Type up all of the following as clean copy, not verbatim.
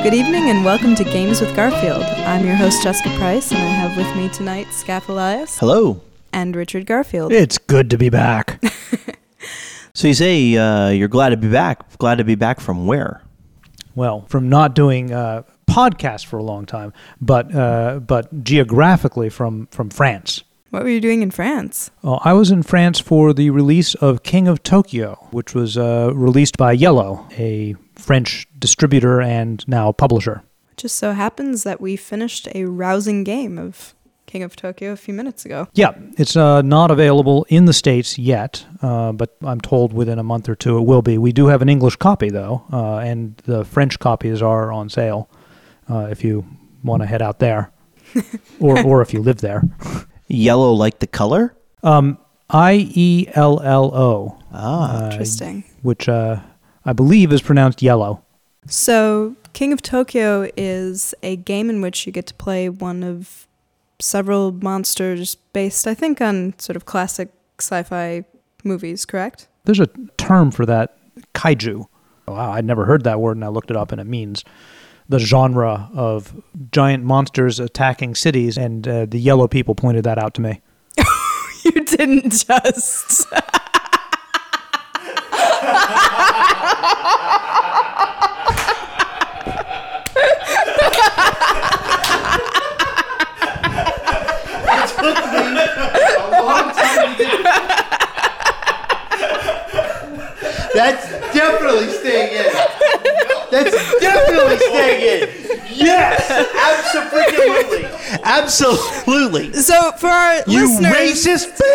Good evening and welcome to Games with Garfield. I'm your host, Jessica Price, and I have with me tonight Scaff Elias. Hello. And Richard Garfield. It's good to be back. So you say you're glad to be back. Glad to be back from where? Well, from not doing podcasts for a long time, but geographically from France. What were you doing in France? I was in France for the release of King of Tokyo, which was released by Yellow, a French distributor and now publisher. It just so happens that we finished a rousing game of King of Tokyo a few minutes ago. Yeah, it's not available in the States yet, but I'm told within a month or two it will be. We do have an English copy, though, and the French copies are on sale if you want to head out there, or if you live there. Yellow like the color? IELLO. Interesting. Which I believe is pronounced yellow. So, King of Tokyo is a game in which you get to play one of several monsters based, I think, on sort of classic sci-fi movies, correct? There's a term for that, kaiju. Wow, I'd never heard that word, and I looked it up, and it means the genre of giant monsters attacking cities, and the yellow people pointed that out to me. You didn't just... That's definitely staying in. That's definitely staying in. Yes, absolutely, absolutely. So for our You listeners, racist.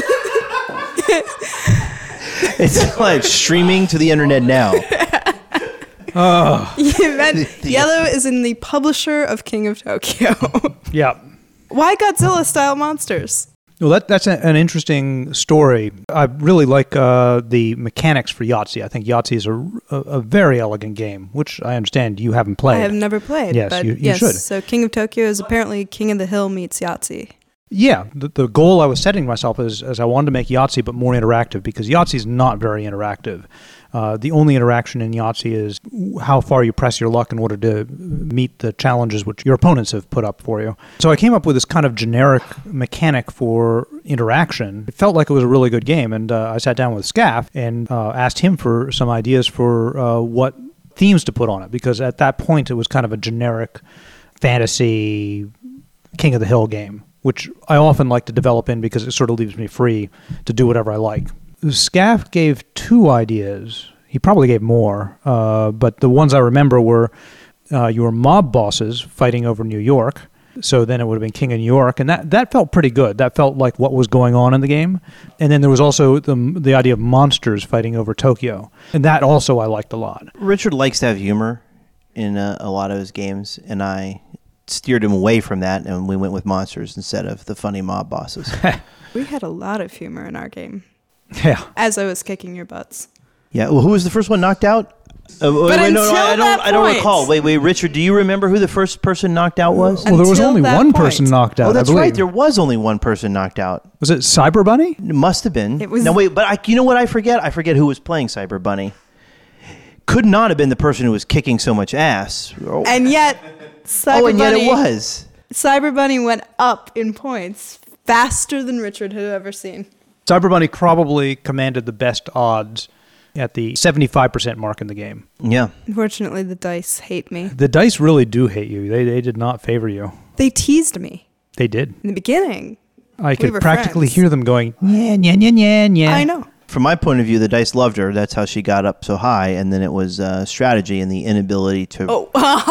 It's like streaming to the internet now. you meant Yellow is in the publisher of King of Tokyo. Yeah. Why Godzilla-style monsters? Well, that's an interesting story. I really like the mechanics for Yahtzee. I think Yahtzee is a very elegant game, which I understand you haven't played. I have never played. Yes, but you yes, should. So King of Tokyo is apparently King of the Hill meets Yahtzee. Yeah, the goal I was setting myself is I wanted to make Yahtzee but more interactive, because Yahtzee is not very interactive. The only interaction in Yahtzee is how far you press your luck in order to meet the challenges which your opponents have put up for you. So I came up with this kind of generic mechanic for interaction. It felt like it was a really good game, and I sat down with Scaff and asked him for some ideas for what themes to put on it, because at that point it was kind of a generic fantasy King of the Hill game, which I often like to develop in because it sort of leaves me free to do whatever I like. Scaff gave 2 ideas. He probably gave more, but the ones I remember were your mob bosses fighting over New York. So then it would have been King of New York, and that felt pretty good. That felt like what was going on in the game. And then there was also the idea of monsters fighting over Tokyo, and that also I liked a lot. Richard likes to have humor in a lot of his games, and I steered him away from that, and we went with monsters instead of the funny mob bosses. We had a lot of humor in our game. Yeah. As I was kicking your butts. Yeah. Well, who was the first one knocked out? I don't recall. Wait, Richard, do you remember who the first person knocked out was? Well, there was only one person knocked out. Oh, that's I believe. right. There was only one person knocked out. Was it Cyber Bunny? It must have been. It was. No, wait, but you know what I forget? I forget who was playing Cyber Bunny. Could not have been the person who was kicking so much ass. And yet, it was. Cyber Bunny went up in points faster than Richard had ever seen. Cyber Bunny probably commanded the best odds at the 75% mark in the game. Yeah. Unfortunately, the dice hate me. The dice really do hate you. They did not favor you. They teased me. They did. In the beginning. I could were practically friends. hear them going, yeah, yeah, yeah, yeah, yeah. I know. From my point of view, the dice loved her. That's how she got up so high. And then it was strategy and the inability to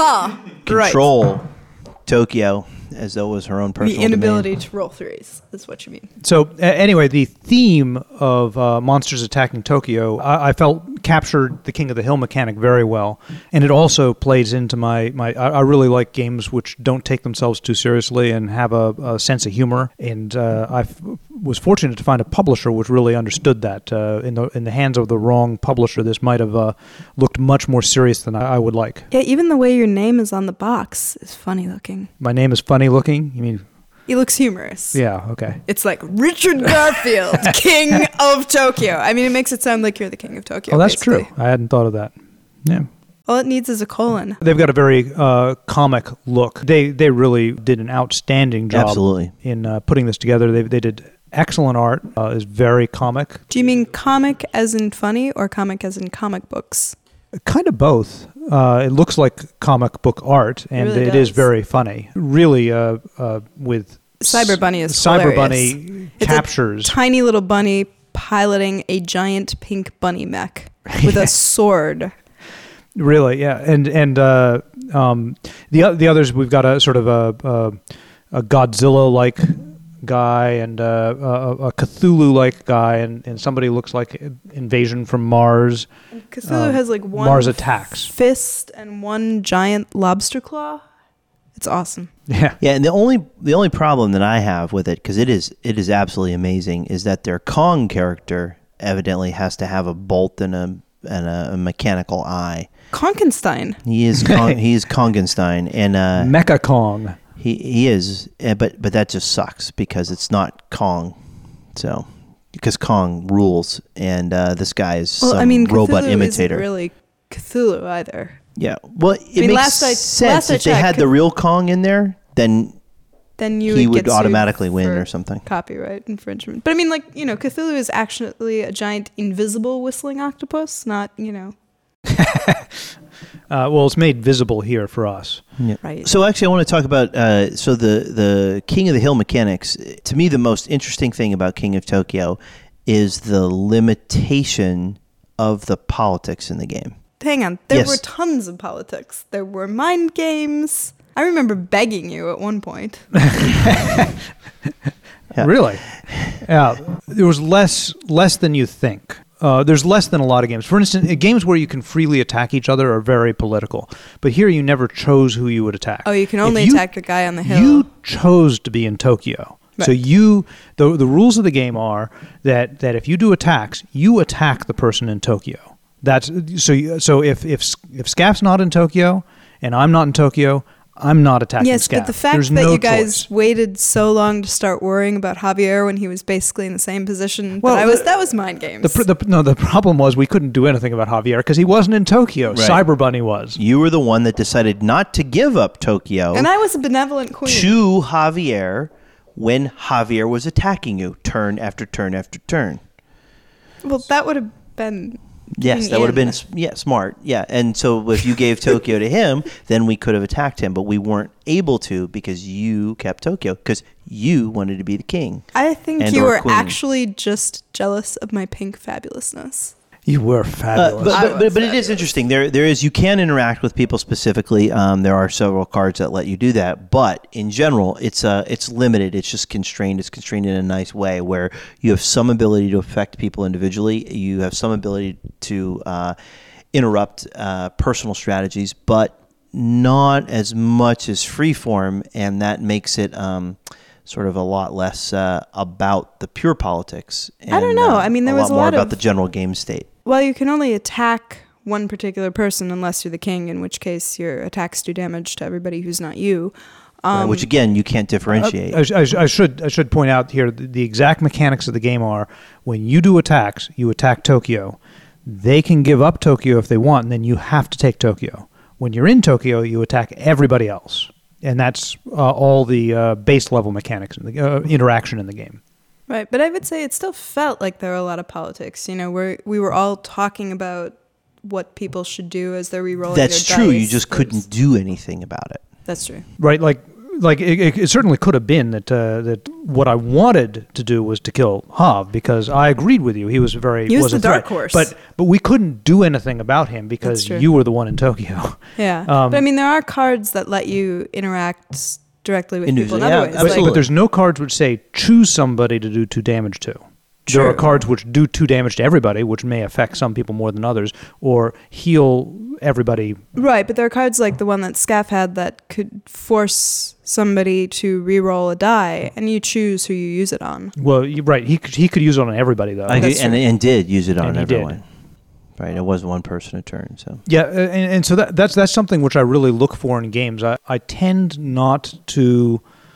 control Tokyo as though it was her own personal The inability domain. to roll threes is what you mean. So anyway, the theme of monsters attacking Tokyo, I felt captured the King of the Hill mechanic very well, and it also plays into my I really like games which don't take themselves too seriously and have a sense of humor, and I was fortunate to find a publisher which really understood that. In the hands of the wrong publisher, this might have looked much more serious than I would like. Yeah, even the way your name is on the box is funny looking. My name is funny looking? You mean... He looks humorous. Yeah, okay. It's like Richard Garfield, King of Tokyo. I mean, it makes it sound like you're the King of Tokyo. Oh, that's basically. true. I hadn't thought of that. Yeah. All it needs is a colon. They've got a very comic look. They really did an outstanding job Absolutely. in putting this together. They did excellent art. Is very comic. Do you mean comic as in funny or comic as in comic books? Kind of both. It looks like comic book art, and it is very funny. Really, with Cyber Bunny is Cyber hilarious. Bunny captures It's a tiny little bunny piloting a giant pink bunny mech with a sword. Really, yeah, and the others, we've got a sort of a Godzilla-like guy and a Cthulhu-like guy, and somebody looks like Invasion from Mars. And Cthulhu has like one Mars Attacks fist and one giant lobster claw. It's awesome. Yeah, Yeah, and the only problem that I have with it, because it is absolutely amazing, is that their Kong character evidently has to have a bolt and a mechanical eye. Konkenstein. He is he is Kongenstein, and Mecha Kong. he is, but that just sucks because it's not Kong, so because Kong rules, and this guy is some robot Cthulhu imitator. Isn't really Cthulhu either. Yeah, well, it makes sense if they had the real Kong in there, then you he would would automatically win or something. Copyright infringement. But I mean, like, Cthulhu is actually a giant invisible whistling octopus, not, Well, it's made visible here for us. Yeah. Right. So actually, I want to talk about the King of the Hill mechanics. To me, the most interesting thing about King of Tokyo is the limitation of the politics in the game. Hang on. There Yes. were tons of politics. There were mind games. I remember begging you at one point. Yeah. Really? Yeah. There was less than you think. There's less than a lot of games. For instance, games where you can freely attack each other are very political. But here you never chose who you would attack. Oh, you can only attack the guy on the hill. You chose to be in Tokyo. Right. So the rules of the game are that if you do attacks, you attack the person in Tokyo. That's so if Scaff's not in Tokyo and I'm not in Tokyo, I'm not attacking Yes, Scaff. but the fact There's that no you guys choice. waited so long to start worrying about Javier when he was basically in the same position that was mind games. The problem was we couldn't do anything about Javier because he wasn't in Tokyo. Right. Cyber Bunny was. You were the one that decided not to give up Tokyo and I was a benevolent queen. to Javier when Javier was attacking you turn after turn after turn. Well, that would have been... Yes, that would have been smart. Yeah, and so if you gave Tokyo to him, then we could have attacked him, but we weren't able to because you kept Tokyo because you wanted to be the king. I think and you or were queen. actually just jealous of my pink fabulousness. You were fabulous. But it is interesting. There is, you can interact with people specifically. There are several cards that let you do that, but in general, it's limited. It's just constrained. It's constrained in a nice way where you have some ability to affect people individually. You have some ability to interrupt personal strategies, but not as much as freeform, and that makes it sort of a lot less about the pure politics. And, I don't know. I mean, there was a more lot about of the general game state. Well, you can only attack one particular person unless you're the king, in which case your attacks do damage to everybody who's not you. Right, which again, you can't differentiate. I should point out here the exact mechanics of the game are when you do attacks, you attack Tokyo. They can give up Tokyo if they want, and then you have to take Tokyo. When you're in Tokyo, you attack everybody else, and that's all the base level mechanics and the interaction in the game. Right, but I would say it still felt like there were a lot of politics. We were all talking about what people should do as they're re-rolling their dice. That's true. You just couldn't do anything about it. That's true. Right, like it certainly could have been that what I wanted to do was to kill Hav because I agreed with you. He was the dark horse. But we couldn't do anything about him because you were the one in Tokyo. Yeah, but I mean there are cards that let you interact directly with people in other ways. Absolutely. But there's no cards which say choose somebody to do 2 damage to. There are cards which do 2 damage to everybody, which may affect some people more than others, or heal everybody. Right, but there are cards like the one that Scaff had that could force somebody to re-roll a die, and you choose who you use it on. Well, right, he could use it on everybody though. And did use it on everyone. Did. Right, it was one person a turn. So yeah, and so that's something which I really look for in games. I tend not to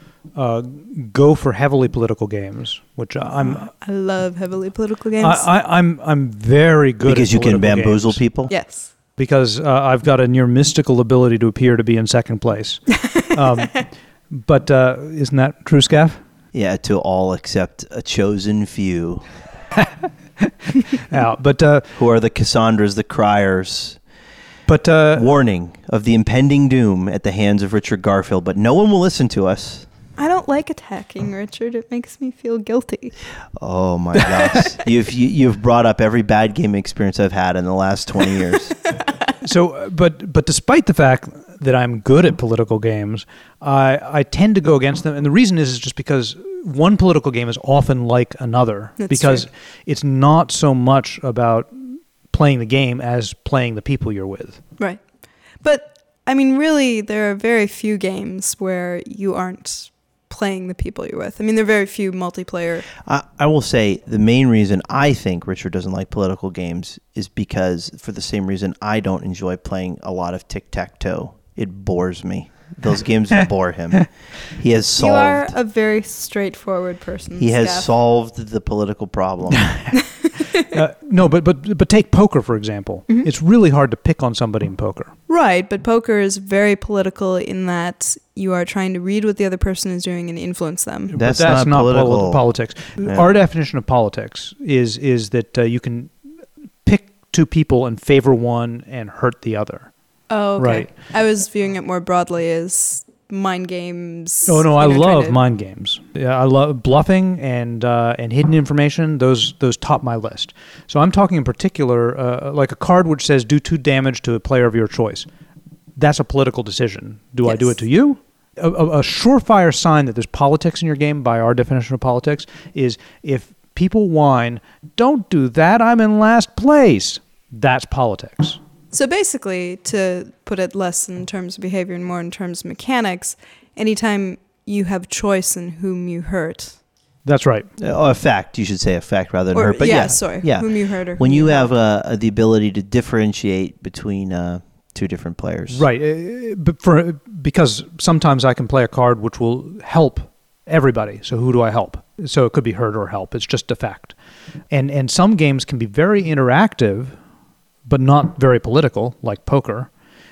go for heavily political games, which I love heavily political games. I'm very good because at you can political bamboozle games. people. Yes. because I've got a near mystical ability to appear to be in second place. But isn't that true, Scaff? Yeah, to all except a chosen few. Yeah, but who are the Cassandras, the criers. But warning of the impending doom at the hands of Richard Garfield, but no one will listen to us. I don't like attacking Richard. It makes me feel guilty. Oh my gosh. You've brought up every bad game experience I've had in the last 20 years. So, but despite the fact that I'm good at political games, I tend to go against them. And the reason is just because one political game is often like another. That's because true. It's not so much about playing the game as playing the people you're with. Right. But, I mean, really, there are very few games where you aren't playing the people you're with. I mean, there are very few multiplayer. I will say the main reason I think Richard doesn't like political games is because, for the same reason, I don't enjoy playing a lot of tic-tac-toe. It bores me. Those games bore him. He has solved. You are a very straightforward person. He has Scaff. solved the political problem. No, but take poker, for example. Mm-hmm. It's really hard to pick on somebody in poker. Right, but poker is very political in that you are trying to read what the other person is doing and influence them. That's But that's not political. Politics. Yeah. Our definition of politics is that you can pick two people and favor one and hurt the other. Oh, okay. Right. I was viewing it more broadly as mind games. Oh no, I you know, love trying to- mind games. Yeah, I love bluffing and hidden information. Those top my list. So I'm talking in particular, like a card which says do 2 damage to a player of your choice. That's a political decision. Do I do it Yes. to you? A surefire sign that there's politics in your game, by our definition of politics, is if people whine, "Don't do that, I'm in last place." That's politics. So basically, to put it less in terms of behavior and more in terms of mechanics, anytime you have choice in whom you hurt. That's right. Effect, you should say effect rather than hurt. But yeah. Whom you hurt or When whom you help. have the ability to differentiate between two different players. Right. Because sometimes I can play a card which will help everybody. So who do I help? So it could be hurt or help. It's just a fact. And some games can be very interactive, but not very political, like poker.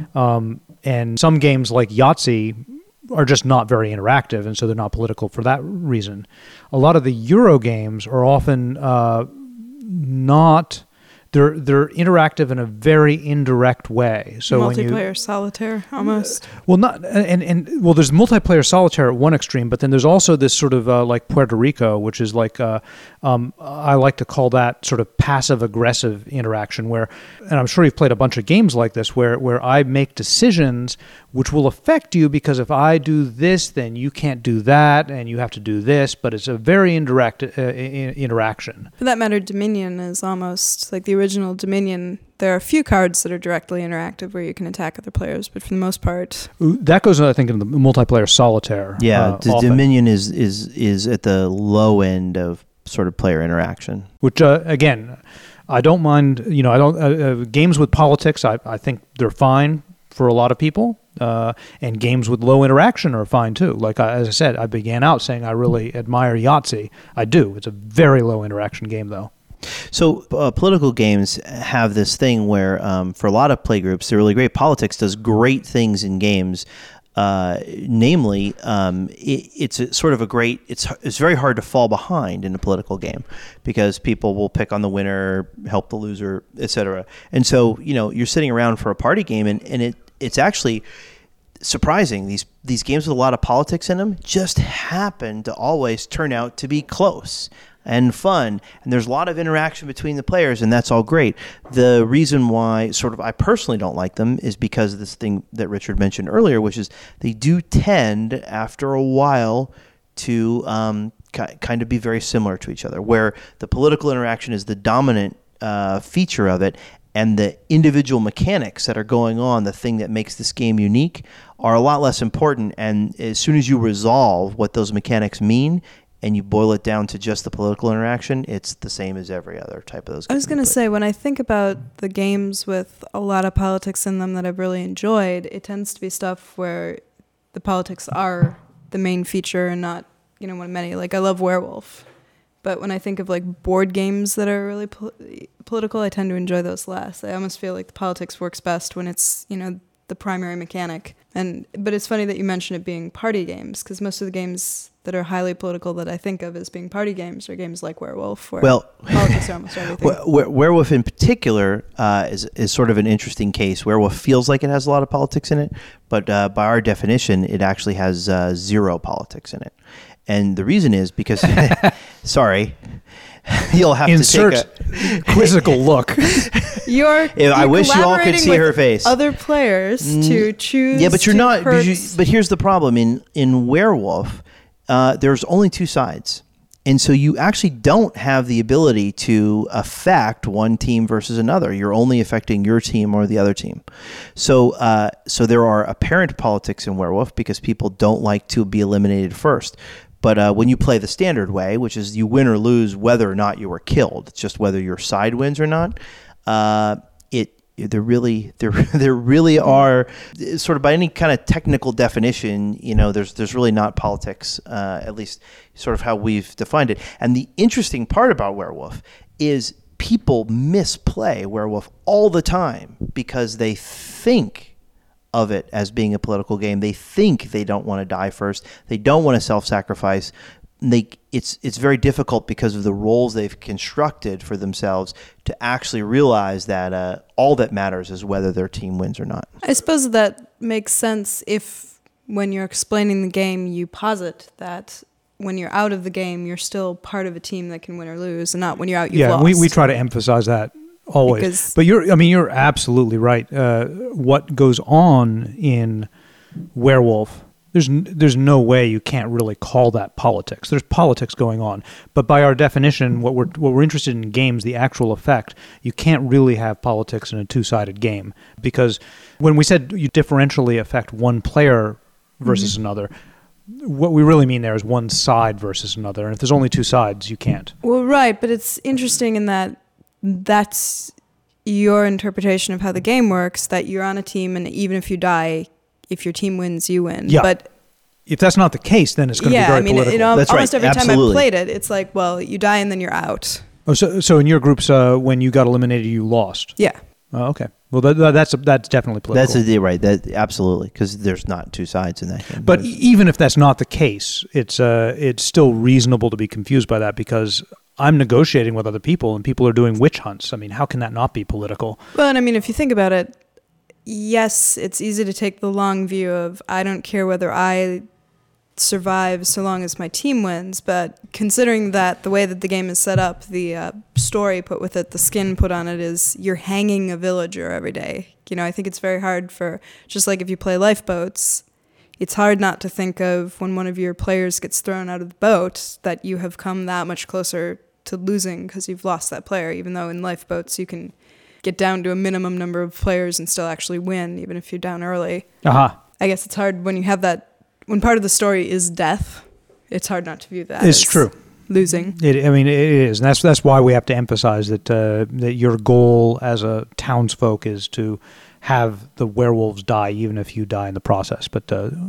And some games like Yahtzee are just not very interactive, and so they're not political for that reason. A lot of the Euro games are often not... They're interactive in a very indirect way. So when multiplayer solitaire almost. well, not and there's multiplayer solitaire at one extreme, but then there's also this sort of like Puerto Rico, which is like I like to call that sort of passive aggressive interaction, where, and I'm sure you've played a bunch of games like this, where I make decisions which will affect you, because if I do this, then you can't do that, and you have to do this, but it's a very indirect interaction. For that matter, Dominion is almost like the original Dominion. There are a few cards that are directly interactive where you can attack other players, but for the most part, That goes, I think, in the multiplayer solitaire. Yeah, often. Dominion is at the low end of sort of player interaction. Which again, I don't mind. I don't games with politics. I think they're fine for a lot of people, and games with low interaction are fine too. Like as I said, I began out saying I really admire Yahtzee. I do. It's a very low interaction game, though. So political games have this thing where, for a lot of play groups, they're really great. Politics does great things in games. Namely, it's a sort of a great. It's very hard to fall behind in a political game, because people will pick on the winner, help the loser, etc. And so you're sitting around for a party game, and it's actually surprising. These games with a lot of politics in them just happen to always turn out to be close and fun, and there's a lot of interaction between the players, and that's all great. The reason why I personally don't like them is because of this thing that Richard mentioned earlier, which is they do tend, after a while, to kind of be very similar to each other, where the political interaction is the dominant feature of it, and the individual mechanics that are going on, the thing that makes this game unique, are a lot less important. And as soon as you resolve what those mechanics mean, and you boil it down to just the political interaction, it's the same as every other type of those games. I was going to say, when I think about the games with a lot of politics in them that I've really enjoyed, it tends to be stuff where the politics are the main feature and not, one of many. Like, I love Werewolf But when I think of like board games that are really political, I tend to enjoy those less. I almost feel like the politics works best when it's, the primary mechanic. But it's funny that you mention it being party games, because most of the games that are highly political that I think of as being party games are games like Werewolf, where politics are almost everything. Werewolf in particular is sort of an interesting case. Werewolf feels like it has a lot of politics in it, but by our definition, it actually has zero politics in it. And the reason is because, sorry, you'll have insert to take a quizzical look. I wish you all could see her face. Other players to choose. Yeah, but you're not. But here's the problem: in Werewolf, there's only two sides, and so you actually don't have the ability to affect one team versus another. You're only affecting your team or the other team. So there are apparent politics in Werewolf because people don't like to be eliminated first. But when you play the standard way, which is you win or lose whether or not you were killed, it's just whether your side wins or not. There really are, sort of by any kind of technical definition, there's really not politics, at least sort of how we've defined it. And the interesting part about Werewolf is people misplay Werewolf all the time because they think of it as being a political game. They think they don't want to die first. They don't want to self-sacrifice. It's very difficult because of the roles they've constructed for themselves to actually realize that all that matters is whether their team wins or not. I suppose that makes sense if, when you're explaining the game, you posit that when you're out of the game, you're still part of a team that can win or lose, and not when you're out, you've lost. Yeah, we try to emphasize that always. But you're absolutely right. What goes on in Werewolf, there's no way you can't really call that politics. There's politics going on, but by our definition, what we're interested in games, the actual effect, you can't really have politics in a two-sided game, because when we said you differentially affect one player versus another, what we really mean there is one side versus another, and if there's only two sides, you can't. Well, right, but it's interesting in that that's your interpretation of how the game works, that you're on a team, and even if you die, if your team wins, you win. Yeah. But if that's not the case, then it's going to be very political. That's almost right. every Absolutely. time I played it, it's like, well, you die and then you're out. Oh, so in your groups, when you got eliminated, you lost. Yeah. Oh, okay. Well, that's definitely political. Right. That absolutely, because there's not two sides in that game. But even if that's not the case, it's still reasonable to be confused by that, because I'm negotiating with other people and people are doing witch hunts. I mean, how can that not be political? Well, and I mean, if you think about it, yes, it's easy to take the long view of, I don't care whether I survive so long as my team wins, but considering that the way that the game is set up, the story put with it, the skin put on it, is you're hanging a villager every day. I think it's very hard for, just like if you play lifeboats, it's hard not to think of when one of your players gets thrown out of the boat that you have come that much closer to losing because you've lost that player, even though in lifeboats you can get down to a minimum number of players and still actually win, even if you're down early. Uh-huh. I guess it's hard when you have that, when part of the story is death, it's hard not to view that it's as true. Losing. It is, and that's why we have to emphasize that your goal as a townsfolk is to have the werewolves die, even if you die in the process. But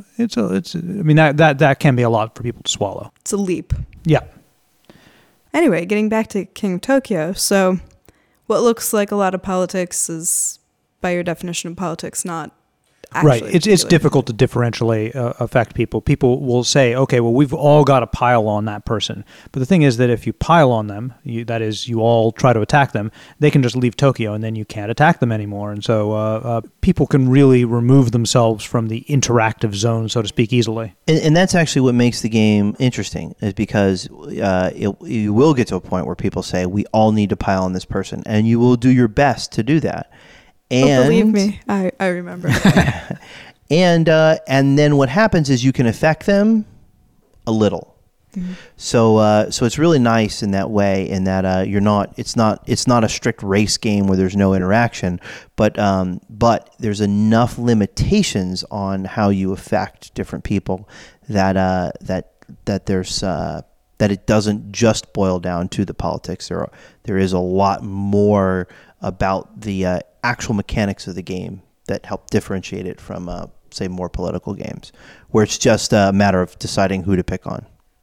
that can be a lot for people to swallow. It's a leap. Yeah. Anyway, getting back to King of Tokyo, so what looks like a lot of politics is, by your definition of politics, not actually. Right. It's difficult to differentially affect people. People will say, okay, well, we've all got to pile on that person. But the thing is that if you pile on them, that is, you all try to attack them, they can just leave Tokyo and then you can't attack them anymore. And so people can really remove themselves from the interactive zone, so to speak, easily. And that's actually what makes the game interesting, is because you will get to a point where people say, we all need to pile on this person, and you will do your best to do that. And believe me, I remember. and then what happens is you can affect them a little. Mm-hmm. So it's really nice in that way, in that it's not a strict race game where there's no interaction, but there's enough limitations on how you affect different people that there's that it doesn't just boil down to the politics. There is a lot more about the actual mechanics of the game that help differentiate it from, say, more political games, where it's just a matter of deciding who to pick on.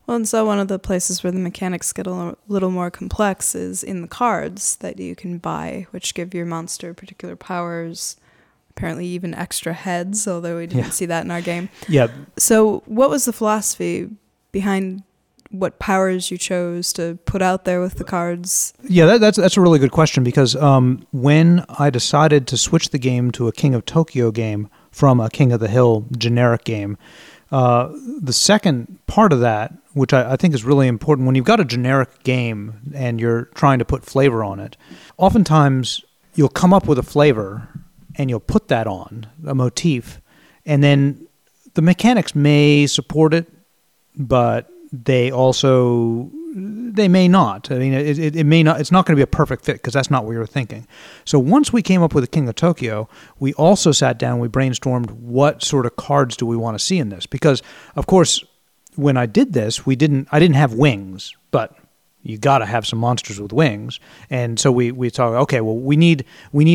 Well, and so one of the places where the mechanics get a little more complex is in the cards that you can buy, which give your monster particular powers, apparently even extra heads, although we didn't see that in our game. Yeah. So what was the philosophy behind what powers you chose to put out there with the cards? Yeah, that's a really good question, because when I decided to switch the game to a King of Tokyo game from a King of the Hill generic game, the second part of that, which I think is really important, when you've got a generic game and you're trying to put flavor on it, oftentimes you'll come up with a flavor and you'll put that on, a motif, and then the mechanics may support it, but they may not. I mean, it may not. It's not going to be a perfect fit because that's not what we were thinking. So once we came up with the King of Tokyo, we also sat down. We brainstormed what sort of cards do we want to see in this, because of course, when I did this, I didn't have wings, but you got to have some monsters with wings, and so we thought, okay, well we need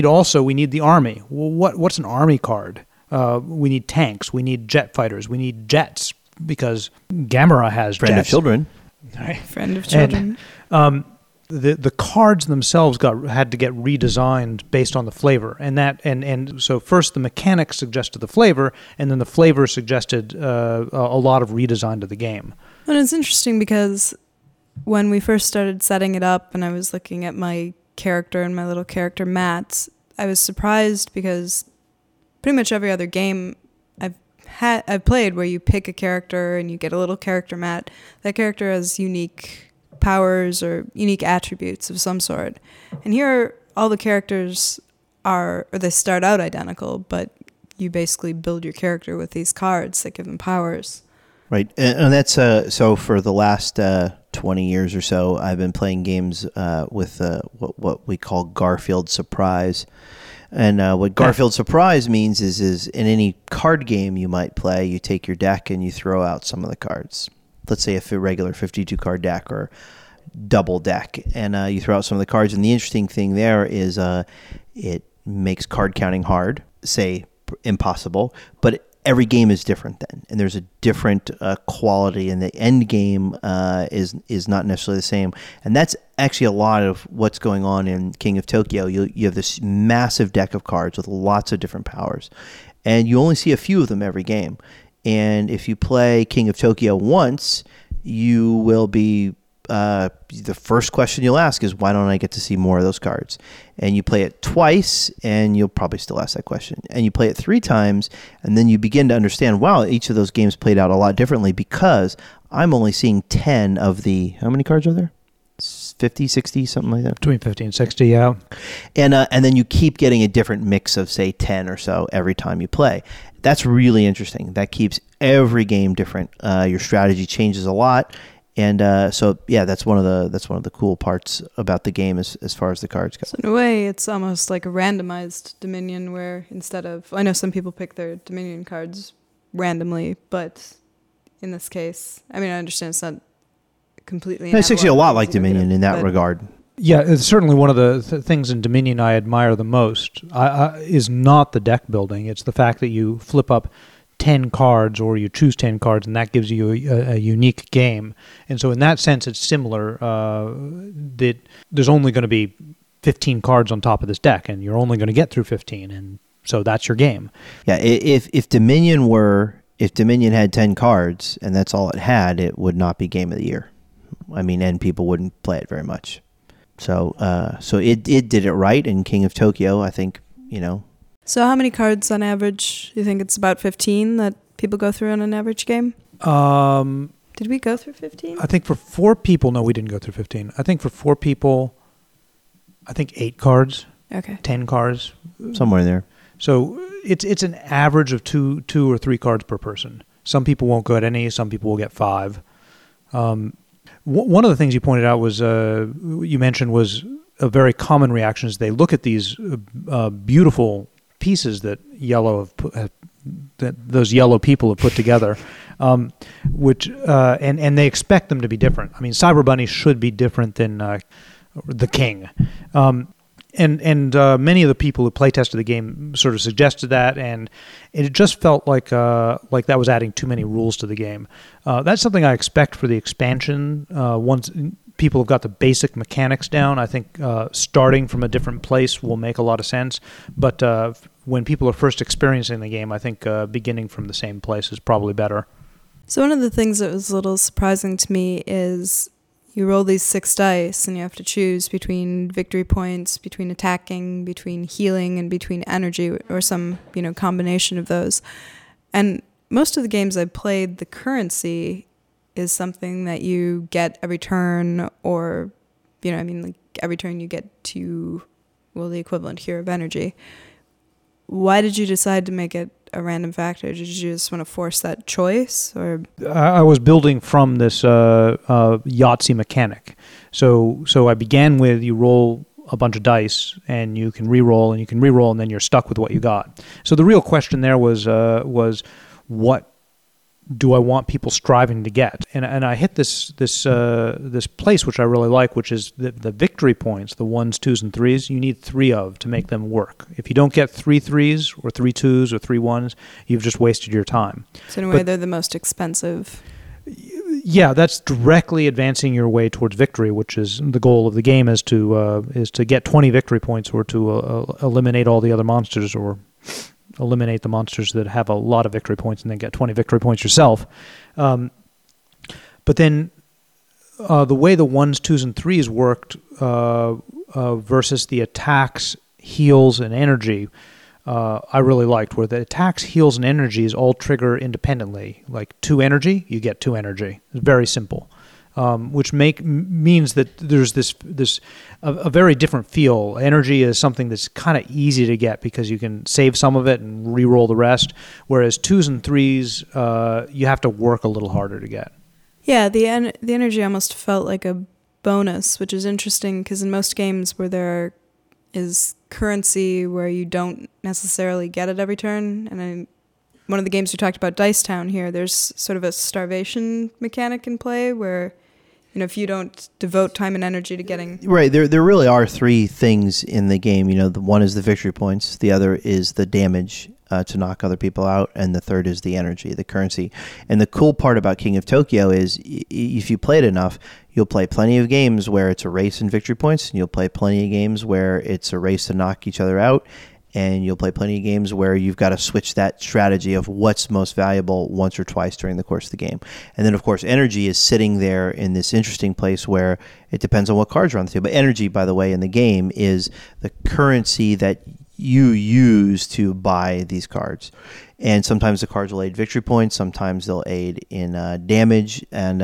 the army. Well, what's an army card? We need tanks. We need jet fighters. We need jets, because Gamera has Friend jets. of children. Right. Friend of children. And, the cards themselves had to get redesigned based on the flavor, and so first the mechanics suggested the flavor, and then the flavor suggested a lot of redesign to the game. And it's interesting because when we first started setting it up and I was looking at my character and my little character Matt, I was surprised because pretty much every other game I've played where you pick a character and you get a little character Matt, that character has unique powers or unique attributes of some sort. And here all the characters they start out identical, but you basically build your character with these cards that give them powers. Right, and that's so for the last 20 years or so, I've been playing games with what we call Garfield Surprise. And what Garfield Surprise means is in any card game you might play, you take your deck and you throw out some of the cards. Let's say a regular 52-card deck or double deck, and you throw out some of the cards. And the interesting thing there is it makes card counting hard, say impossible, but every game is different then, and there's a different quality, and the end game is not necessarily the same. And that's actually a lot of what's going on in King of Tokyo. You have this massive deck of cards with lots of different powers, and you only see a few of them every game. And if you play King of Tokyo once, you will be the first question you'll ask is, why don't I get to see more of those cards? And you play it twice, and you'll probably still ask that question. And you play it 3 times, and then you begin to understand, wow, each of those games played out a lot differently because I'm only seeing 10 of the, how many cards are there? 50, 60, something like that? Between 50 and 60, yeah. And then you keep getting a different mix of, say, 10 or so every time you play. That's really interesting. That keeps every game different. Your strategy changes a lot. And so, yeah, that's one of the cool parts about the game as far as the cards go. So in a way, it's almost like a randomized Dominion, where instead of, I know some people pick their Dominion cards randomly, but in this case, I mean, I understand it's not completely. It's actually a lot like Dominion in that regard. Yeah, it's certainly one of the things in Dominion I admire the most is not the deck building. It's the fact that you flip up 10 cards, or you choose 10 cards, and that gives you a unique game. And so in that sense, it's similar. That there's only going to be 15 cards on top of this deck, and you're only going to get through 15, and so that's your game. Yeah, if Dominion had 10 cards and that's all it had, it would not be Game of the Year. I mean, and people wouldn't play it very much. So it did it right in King of Tokyo, I think, So how many cards on average? You think it's about 15 that people go through in an average game? Did we go through 15? I think for 4 people, no, we didn't go through 15. I think for 4 people, 8 cards. Okay. 10 cards. Somewhere there. So it's an average of two or 3 cards per person. Some people won't get any. Some people will get 5. One of the things you pointed out was, you mentioned, was a very common reaction is they look at these beautiful pieces that those yellow people have put together, which and they expect them to be different. I mean, Cyber Bunny should be different than the King, And many of the people who play tested the game sort of suggested that, and it just felt like that was adding too many rules to the game. That's something I expect for the expansion. Once people have got the basic mechanics down, I think starting from a different place will make a lot of sense. But when people are first experiencing the game, I think beginning from the same place is probably better. So one of the things that was a little surprising to me is you roll these 6 dice and you have to choose between victory points, between attacking, between healing, and between energy, or some, combination of those. And most of the games I've played, the currency is something that you get every turn, or, like every turn you get the equivalent here of energy. Why did you decide to make it a random factor? Did you just want to force that choice, or? I was building from this Yahtzee mechanic. So I began with you roll a bunch of dice and you can re-roll and you can re-roll and then you're stuck with what you got. So the real question there was what do I want people striving to get? And I hit this place which I really like, which is the victory points, the 1s, 2s, and 3s. You need 3 of to make them work. If you don't get 3 3s or 3 2s or 3 1s, you've just wasted your time. So in a way, they're the most expensive. Yeah, that's directly advancing your way towards victory, which is the goal of the game, is to get 20 victory points, or to eliminate all the other monsters, or eliminate the monsters that have a lot of victory points and then get 20 victory points yourself. But then the way the 1s, 2s, and 3s worked versus the attacks, heals, and energy, I really liked, where the attacks, heals, and energies all trigger independently. Like 2 energy, you get 2 energy. It's very simple. Which means that there's this a very different feel. Energy is something that's kind of easy to get because you can save some of it and re-roll the rest, whereas 2s and 3s, you have to work a little harder to get. Yeah, the energy almost felt like a bonus, which is interesting because in most games where there is currency where you don't necessarily get it every turn, and one of the games we talked about, Dice Town here, there's sort of a starvation mechanic in play where, if you don't devote time and energy to getting... Right, there really are 3 things in the game. The one is the victory points, the other is the damage to knock other people out, and the third is the energy, the currency. And the cool part about King of Tokyo is if you play it enough, you'll play plenty of games where it's a race in victory points, and you'll play plenty of games where it's a race to knock each other out, and you'll play plenty of games where you've got to switch that strategy of what's most valuable once or twice during the course of the game. And then, of course, energy is sitting there in this interesting place where it depends on what cards are on the table. But energy, by the way, in the game is the currency that you use to buy these cards. And sometimes the cards will aid victory points, sometimes they'll aid in damage, and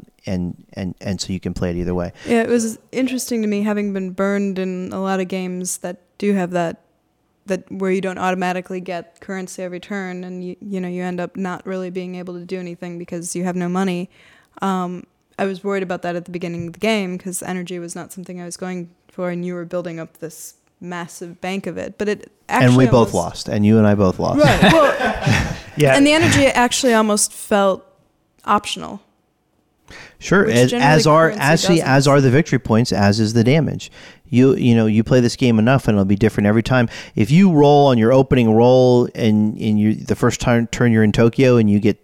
so you can play it either way. Yeah, it was interesting to me, having been burned in a lot of games that do have that where you don't automatically get currency every turn, and you end up not really being able to do anything because you have no money. I was worried about that at the beginning of the game because energy was not something I was going for, and you were building up this massive bank of it. But it actually and we both lost, and you and I both lost. Right. Well, yeah. And the energy actually almost felt optional. Sure, as are the victory points, as is the damage. You play this game enough, and it'll be different every time. If you roll on your opening roll, and the first turn you're in Tokyo, and you get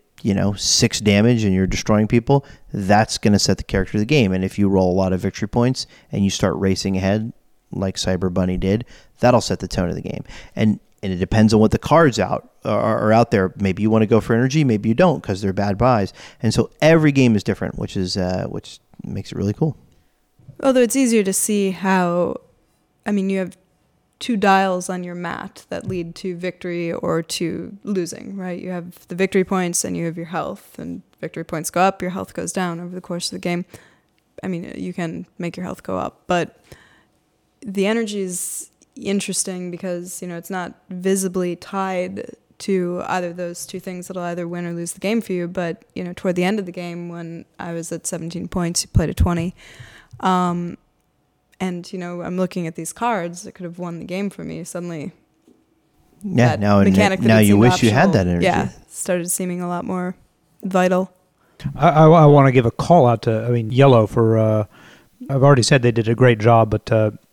6 damage, and you're destroying people, that's going to set the character of the game. And if you roll a lot of victory points, and you start racing ahead, like Cyber Bunny did, that'll set the tone of the game. And it depends on what the cards are out there. Maybe you want to go for energy, maybe you don't because they're bad buys. And so every game is different, which makes it really cool. Although it's easier to see how, you have 2 dials on your mat that lead to victory or to losing, right? You have the victory points and you have your health, and victory points go up, your health goes down over the course of the game. You can make your health go up, but the energy is interesting because, it's not visibly tied to either of those 2 things that'll either win or lose the game for you. But, toward the end of the game, when I was at 17 points, you played a 20. And, I'm looking at these cards that could have won the game for me. Suddenly, now you wish optional, you had that energy. Yeah, started seeming a lot more vital. I want to give a call out to, Yellow for, I've already said they did a great job, but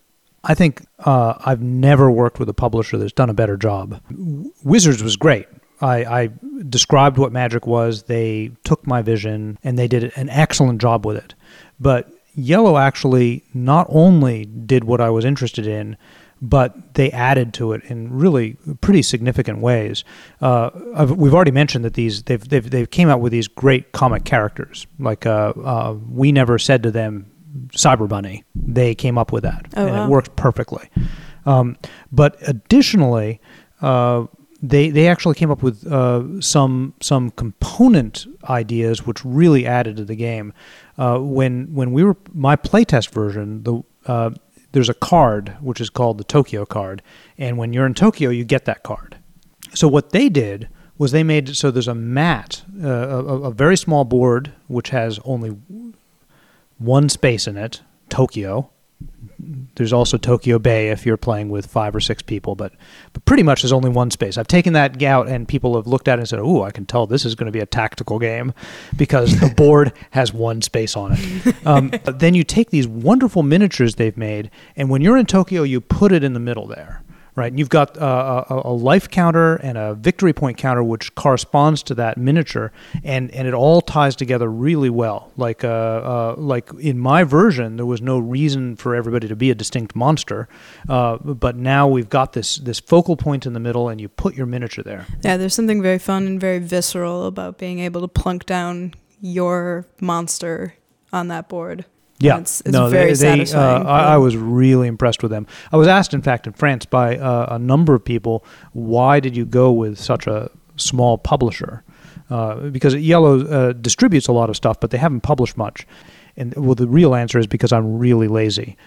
I think I've never worked with a publisher that's done a better job. Wizards was great. I described what Magic was. They took my vision, and they did an excellent job with it. But Yellow actually not only did what I was interested in, but they added to it in really pretty significant ways. We've already mentioned that they've came out with these great comic characters. Like we never said to them, Cyber Bunny. They came up with that, It worked perfectly. But additionally, they actually came up with some component ideas which really added to the game. When we were my playtest version, there's a card which is called the Tokyo card, and when you're in Tokyo, you get that card. So what they did was they made so there's a mat, a very small board which has only one space in it, Tokyo. There's also Tokyo Bay if you're playing with 5 or 6 people, but pretty much there's only one space. I've taken that out, and people have looked at it and said, "Ooh, I can tell this is going to be a tactical game because the board has one space on it." But then you take these wonderful miniatures they've made, and when you're in Tokyo, you put it in the middle there. Right, and you've got a life counter and a victory point counter which corresponds to that miniature, and it all ties together really well. Like in my version, there was no reason for everybody to be a distinct monster, but now we've got this focal point in the middle, and you put your miniature there. Yeah, there's something very fun and very visceral about being able to plunk down your monster on that board. Yeah, it's very satisfying. I was really impressed with them. I was asked, in fact, in France by a number of people, why did you go with such a small publisher? Because Yellow distributes a lot of stuff, but they haven't published much. And well, the real answer is because I'm really lazy.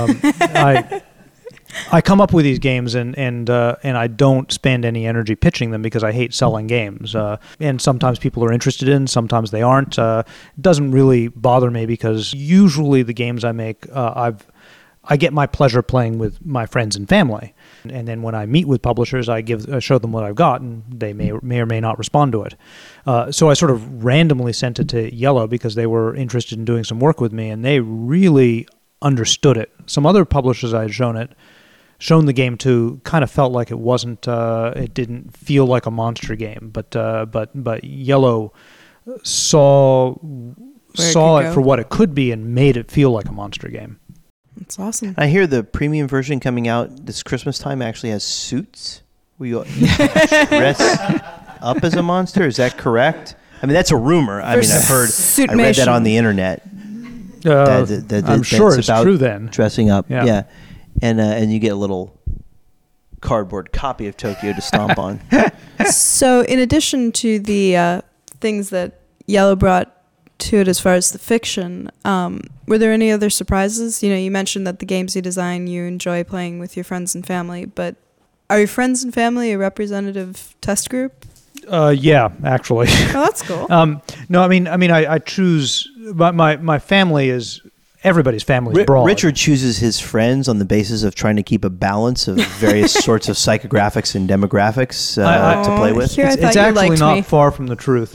I come up with these games and I don't spend any energy pitching them because I hate selling games. And sometimes people are interested in, sometimes they aren't. It doesn't really bother me because usually the games I make, I get my pleasure playing with my friends and family. And then when I meet with publishers, I show them what I've got, and they may or may not respond to it. So I sort of randomly sent it to Yellow because they were interested in doing some work with me, and they really understood it. Some other publishers I had shown the game to kind of felt like it wasn't, it didn't feel like a monster game, but Yellow saw it for what it could be and made it feel like a monster game. That's awesome. I hear the premium version coming out this Christmas time actually has suits where you dress up as a monster. Is that correct? I mean, that's a rumor. I mean, I read that on the internet. I'm sure it's true then. Dressing up, yeah. And you get a little cardboard copy of Tokyo to stomp on. So in addition to the things that Yellow brought to it as far as the fiction, were there any other surprises? You mentioned that the games you design you enjoy playing with your friends and family, but are your friends and family a representative test group? Yeah, actually. Oh, that's cool. No, I mean, I choose my family is. Everybody's family is broad. Richard chooses his friends on the basis of trying to keep a balance of various sorts of psychographics and demographics to play with. It's actually not far from the truth.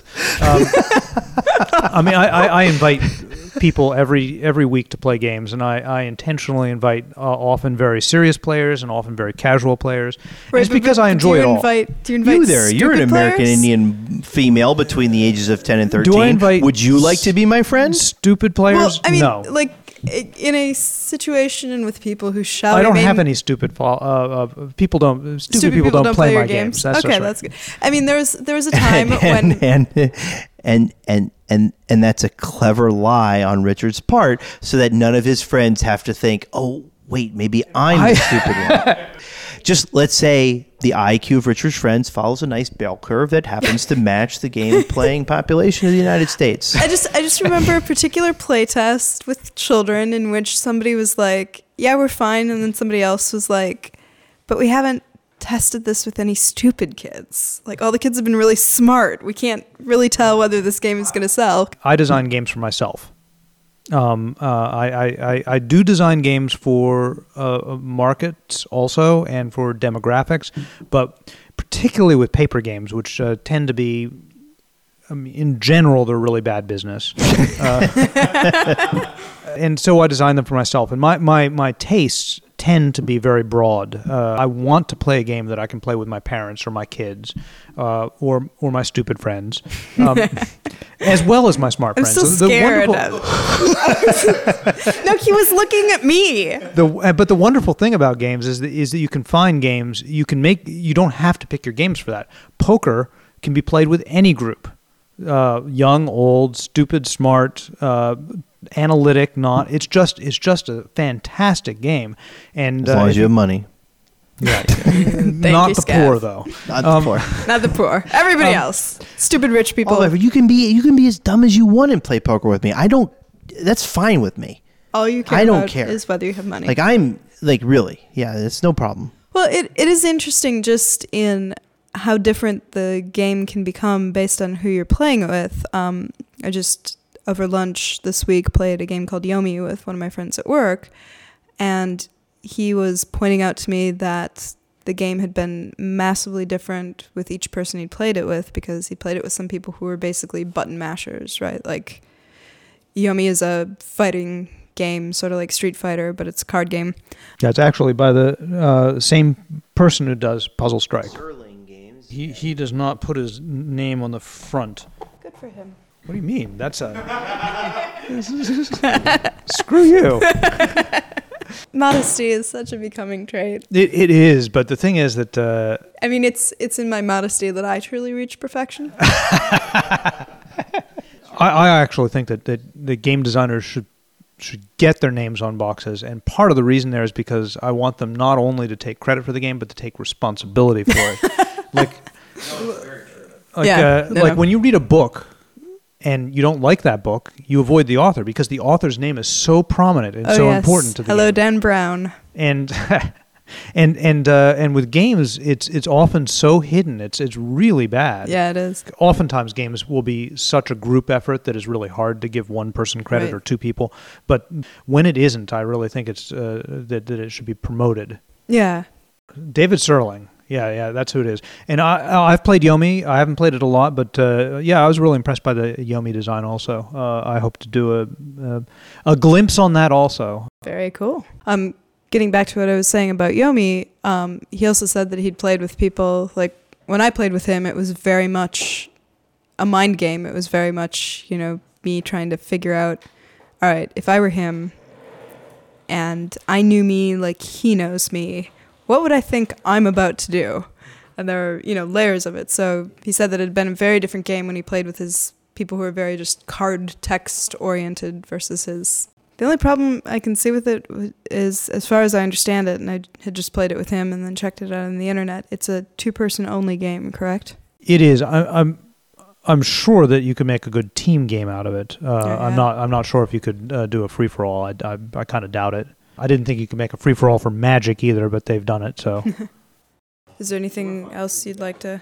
I mean, I invite people every week to play games, and I intentionally invite often very serious players and often very casual players. Right, it's because I enjoy it all. Do you invite You're an American Indian female between the ages of 10 and 13. Do I invite Would you like to be my friend? Stupid players? Well, I mean, no. Like in a situation with people who shout. I don't have any stupid people. Stupid people don't play my games. That's okay, that's good. I mean, there was a time and that's a clever lie on Richard's part, so that none of his friends have to think, "Oh, wait, maybe I'm the stupid one." Just let's say the IQ of Richard's friends follows a nice bell curve that happens to match the game playing population of the United States. I just remember a particular playtest with children in which somebody was like, "Yeah, we're fine," and then somebody else was like, "But we haven't tested this with any stupid kids. Like, all the kids have been really smart. We can't really tell whether this game is going to sell." I design games for myself. I do design games for markets also and for demographics, but particularly with paper games, which tend to be, in general, they're really bad business. And so I design them for myself. And my tastes tend to be very broad. I want to play a game that I can play with my parents or my kids, or my stupid friends, as well as my smart friends. I'm still scared. No, he was looking at me. But the wonderful thing about games is that you can find games you don't have to pick your games for that. Poker can be played with any group, young, old, stupid, smart, analytic, not. It's just a fantastic game, and as long as you have money. Yeah, not the poor though. Not the poor. Not the poor. Everybody else, stupid rich people. Oliver, you can be as dumb as you want and play poker with me. I don't. That's fine with me. All you care about is whether you have money. Like I'm like really, yeah, it's no problem. Well, it is interesting just in how different the game can become based on who you're playing with. I just over lunch this week played a game called Yomi with one of my friends at work, and he was pointing out to me that the game had been massively different with each person he'd played it with, because he played it with some people who were basically button mashers, right? Like Yomi is a fighting game, sort of like Street Fighter, but it's a card game. Yeah, it's actually by the same person who does Puzzle Strike. Sterling Games. He does not put his name on the front. Good for him. What do you mean? That's a... Screw you. Modesty is such a becoming trait. It is, but the thing is that... I mean, it's in my modesty that I truly reach perfection. I actually think that the game designers should get their names on boxes, and part of the reason there is because I want them not only to take credit for the game, but to take responsibility for it. When you read a book and you don't like that book, you avoid the author because the author's name is so prominent and important to the game. Hello, Dan Brown. And with games, it's often so hidden. It's really bad. Yeah, it is. Oftentimes, games will be such a group effort that it's really hard to give one person credit or two people. But when it isn't, I really think it's that it should be promoted. Yeah. David Serling. Yeah, that's who it is. And I've played Yomi. I haven't played it a lot, but I was really impressed by the Yomi design also. I hope to do a glimpse on that also. Very cool. Getting back to what I was saying about Yomi, he also said that he'd played with people, like when I played with him, it was very much a mind game. It was very much, me trying to figure out, all right, if I were him and I knew me like he knows me, what would I think I'm about to do? And there are, layers of it. So he said that it had been a very different game when he played with his people who were very just card text oriented versus his. The only problem I can see with it is, as far as I understand it, and I had just played it with him and then checked it out on the internet, it's a 2-person only game, correct? It is. I'm sure that you could make a good team game out of it. I'm not sure if you could do a free for all. I kind of doubt it. I didn't think you could make a free for all for Magic either, but they've done it. So, is there anything else you'd like to?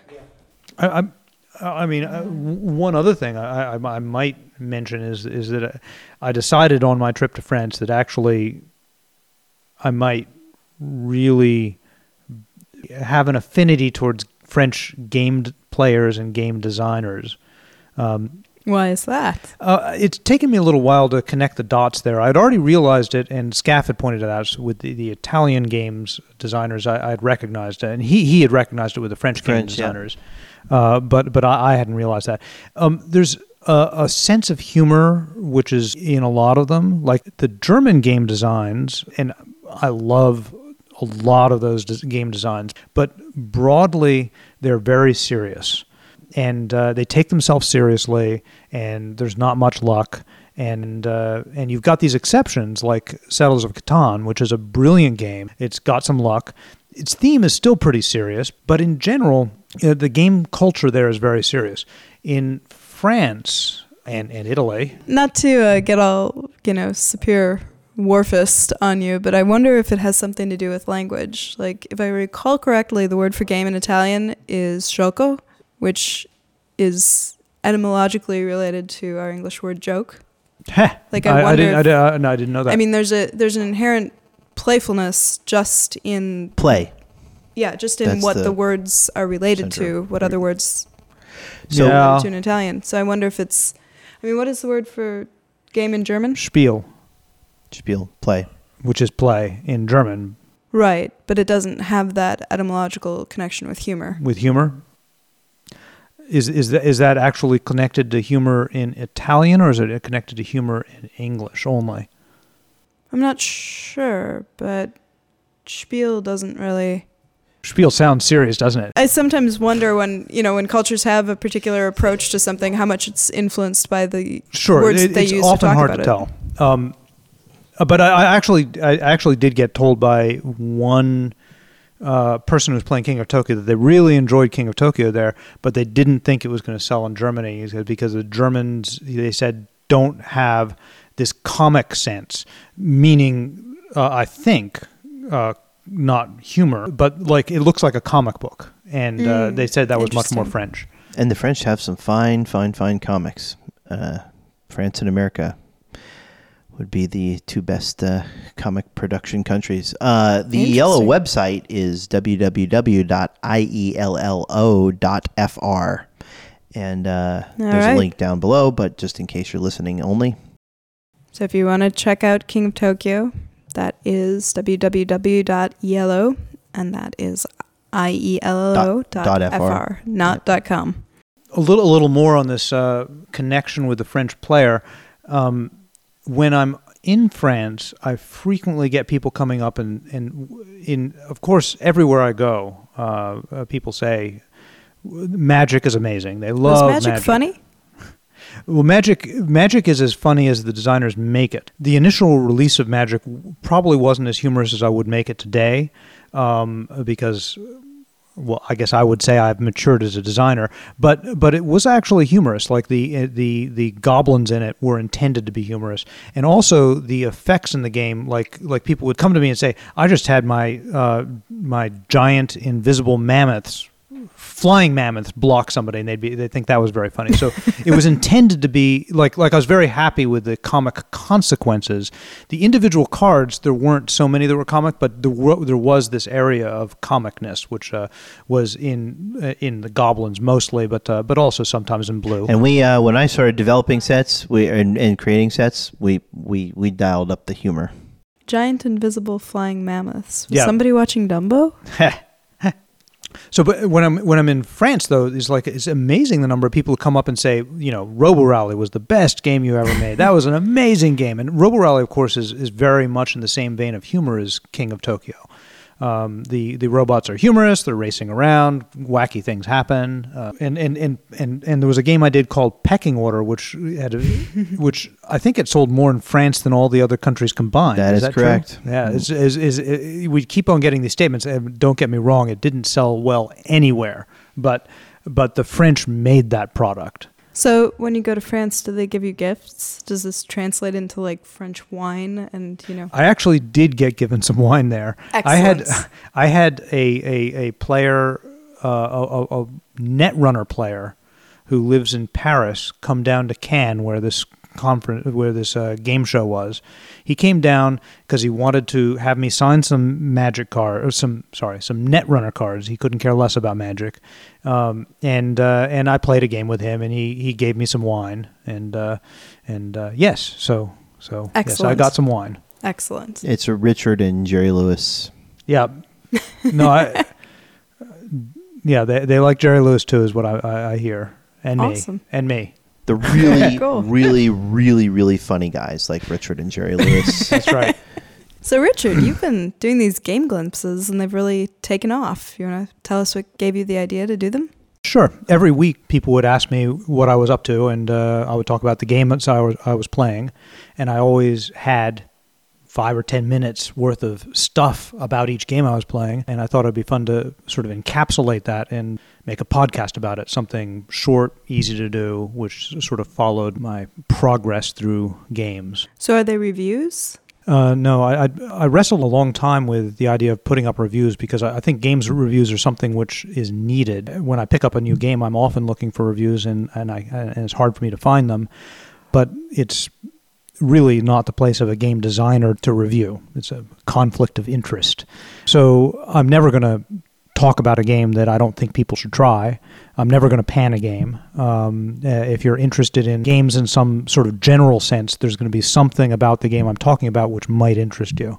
One other thing I might mention is that I decided on my trip to France that actually I might really have an affinity towards French game players and game designers. Why is that? It's taken me a little while to connect the dots there. I'd already realized it, and Scaff had pointed it out with the Italian games designers. I had recognized it, and he had recognized it with the French game designers. Yeah. But I hadn't realized that. There's a sense of humor which is in a lot of them, like the German game designs, and I love a lot of those game designs. But broadly, they're very serious. And they take themselves seriously, and there's not much luck. And you've got these exceptions like Settlers of Catan, which is a brilliant game. It's got some luck. Its theme is still pretty serious, but in general, the game culture there is very serious. In France and Italy... Not to get all, superior warfist on you, but I wonder if it has something to do with language. Like, if I recall correctly, the word for game in Italian is gioco, which is etymologically related to our English word joke. Like I didn't know that. I mean, there's an inherent playfulness just in play. Yeah, just in what the words are related to, what other words are related to in Italian. So I wonder if it's. I mean, what is the word for game in German? Spiel, play, which is play in German. Right, but it doesn't have that etymological connection with humor. With humor? Is that actually connected to humor in Italian, or is it connected to humor in English only? I'm not sure, but Spiel doesn't really... Spiel sounds serious, doesn't it? I sometimes wonder when cultures have a particular approach to something, how much it's influenced by the words that they use to talk about it. It's often hard to tell. But I actually did get told by one person who was playing King of Tokyo that they really enjoyed King of Tokyo there, but they didn't think it was going to sell in Germany because the Germans, they said, don't have this comic sense, meaning, I think, not humor, but like it looks like a comic book. And they said that was much more French. And the French have some fine comics. France and America would be the two best comic production countries. The Yellow website is www.iello.fr. And there's a link down below, but just in case you're listening only. So if you want to check out King of Tokyo, that is www.iello, and that is iello.fr, not .com. A little more on this connection with the French player. When I'm in France, I frequently get people coming up and of course, everywhere I go, people say magic is amazing. They love magic. Was magic funny? Well, magic is as funny as the designers make it. The initial release of Magic probably wasn't as humorous as I would make it today, because, well, I guess I would say I've matured as a designer. But it was actually humorous. Like the goblins in it were intended to be humorous, and also the effects in the game. Like people would come to me and say, "I just had my my giant invisible mammoths." Flying mammoths block somebody, and they think that was very funny. So it was intended to be like I was very happy with the comic consequences. The individual cards, there weren't so many that were comic, but there was this area of comicness, which was in the goblins mostly, but also sometimes in blue. And we when I started developing sets, and creating sets, we dialed up the humor. Giant invisible flying mammoths. Was somebody watching Dumbo? So, but when I'm in France, though, it's amazing the number of people who come up and say, Robo Rally was the best game you ever made. That was an amazing game. And Robo Rally, of course, is very much in the same vein of humor as King of Tokyo. The robots are humorous. They're racing around. Wacky things happen. And there was a game I did called Pecking Order, which which I think it sold more in France than all the other countries combined. Is that correct? True? Yeah. We keep on getting these statements. Don't get me wrong. It didn't sell well anywhere, but the French made that product. So when you go to France, do they give you gifts? Does this translate into like French wine and I actually did get given some wine there. Excellent. I had a player, a Netrunner player, who lives in Paris, come down to Cannes where this game show was. He came down because he wanted to have me sign some Magic cards, some Netrunner cards. He couldn't care less about Magic, and I played a game with him, and he gave me some wine, and yes, so yes, I got some wine. Excellent. It's a Richard and Jerry Lewis. Yeah, no, they like Jerry Lewis too, is what I hear, and awesome. me. The really, really, really, really funny guys like Richard and Jerry Lewis. That's right. So, Richard, you've been doing these game glimpses, and they've really taken off. You want to tell us what gave you the idea to do them? Sure. Every week, people would ask me what I was up to, and I would talk about the game that I was playing, and I always had 5 or 10 minutes worth of stuff about each game I was playing, and I thought it'd be fun to sort of encapsulate that and make a podcast about it, something short, easy to do, which sort of followed my progress through games. So are they reviews? No, I wrestled a long time with the idea of putting up reviews because I think games reviews are something which is needed. When I pick up a new game, I'm often looking for reviews, and it's hard for me to find them, but it's really not the place of a game designer to review. It's a conflict of interest. So I'm never going to talk about a game that I don't think people should try. I'm never going to pan a game. If you're interested in games in some sort of general sense, there's going to be something about the game I'm talking about which might interest you.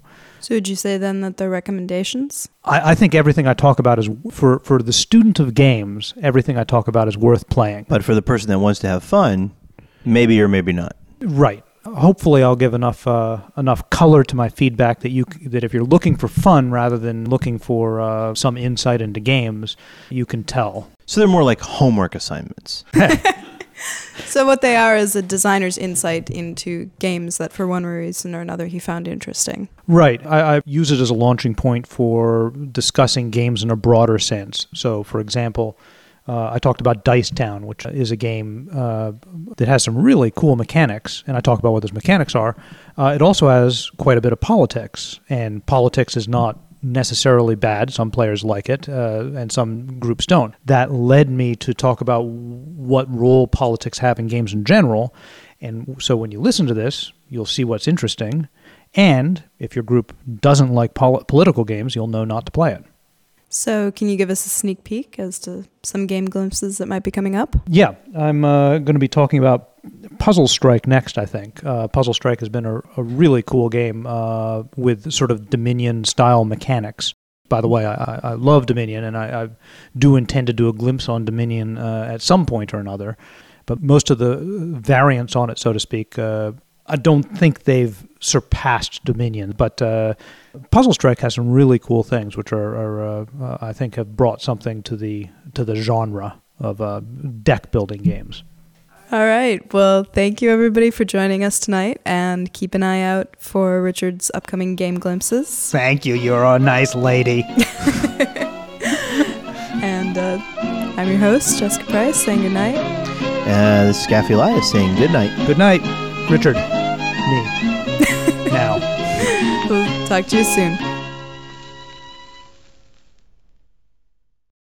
So would you say then that they're recommendations? I think everything I talk about is, for the student of games, everything I talk about is worth playing. But for the person that wants to have fun, maybe or maybe not. Right. Hopefully I'll give enough color to my feedback that if you're looking for fun rather than looking for some insight into games, you can tell. So they're more like homework assignments. So what they are is a designer's insight into games that for one reason or another he found interesting. Right. I use it as a launching point for discussing games in a broader sense. So, for example, I talked about Dice Town, which is a game that has some really cool mechanics, and I talk about what those mechanics are. It also has quite a bit of politics, and politics is not necessarily bad. Some players like it, and some groups don't. That led me to talk about what role politics have in games in general, and so when you listen to this, you'll see what's interesting, and if your group doesn't like political games, you'll know not to play it. So can you give us a sneak peek as to some game glimpses that might be coming up? Yeah, I'm going to be talking about Puzzle Strike next, I think. Puzzle Strike has been a really cool game with sort of Dominion-style mechanics. By the way, I love Dominion, and I do intend to do a glimpse on Dominion at some point or another. But most of the variants on it, so to speak, I don't think they've surpassed Dominion, but Puzzle Strike has some really cool things, which are I think have brought something to the genre of deck building games. All right. Well, thank you everybody for joining us tonight, and keep an eye out for Richard's upcoming game glimpses. Thank you. You're a nice lady. And I'm your host, Jessica Price, saying good night. This is Scaffy Elias saying good night. Good night, Richard. Me. Now. We'll talk to you soon.